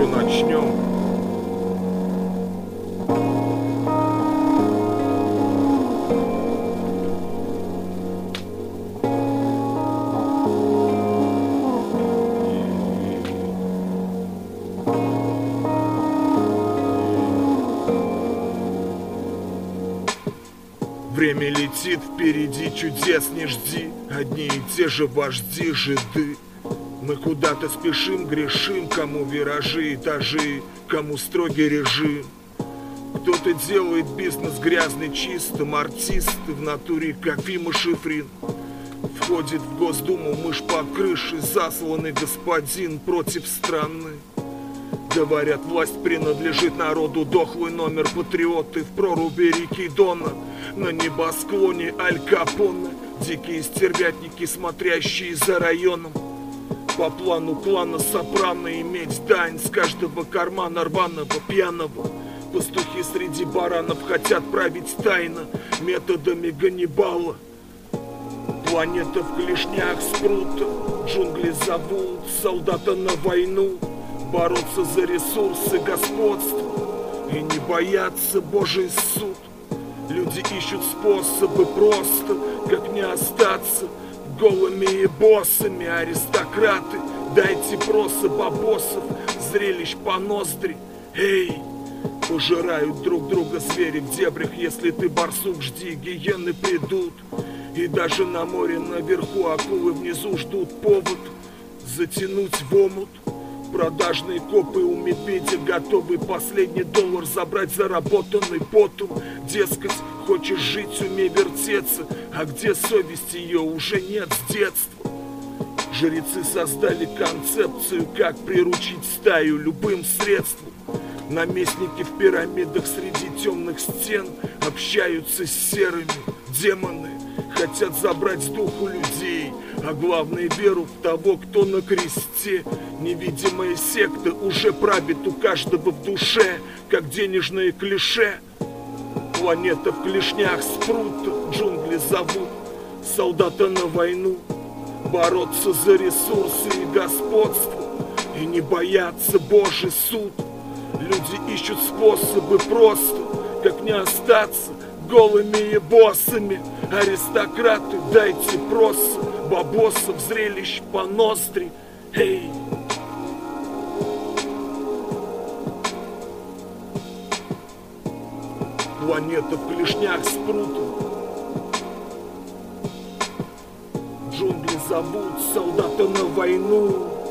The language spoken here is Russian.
Шо начнем? Время летит, впереди чудес не жди. Одни и те же вожди, жиды. Мы куда-то спешим, грешим. Кому виражи, этажи, кому строгий режим. Кто-то делает бизнес грязный чистым. Артисты в натуре, как Фима Шифрин. Входит в Госдуму мышь под крышей. Засланный господин против страны. Говорят, власть принадлежит народу. Дохлый номер патриоты в проруби реки Дона. На небосклоне Аль Капоне. Дикие стервятники, смотрящие за районом. По плану клана Сопрано иметь дань с каждого кармана рваного пьяного. Пастухи среди баранов хотят править тайно методами Ганнибала. Планета в клешнях спрута. Джунгли зовут солдата на войну. Бороться за ресурсы господства и не бояться Божий суд. Люди ищут способы просто, как не остаться голыми и боссами. Аристократы, дайте проса бабосов, зрелищ по ноздри. Эй, пожирают друг друга звери в дебрях. Если ты барсук, жди, гиены придут. И даже на море наверху акулы внизу ждут повод затянуть в омут. Продажные копы у медведя готовы последний доллар забрать, заработанный потом. Дескать, хочешь жить, умей вертеться. А где совесть, ее уже нет с детства. Жрецы создали концепцию, как приручить стаю любым средством. Наместники в пирамидах среди темных стен общаются с серыми. Демоны хотят забрать с духу людей, а главное веру в того, кто на кресте. Невидимая секта уже правит у каждого в душе, как денежное клише. Планета в клешнях спрута, джунгли зовут солдата на войну. Бороться за ресурсы и господство и не бояться Божий суд. Люди ищут способы просто, как не остаться голыми и боссами. Аристократы, дайте проса бабосов, зрелищ по ноздри. Эй! Планета в клешнях спрута. Джунгли зовут солдата на войну.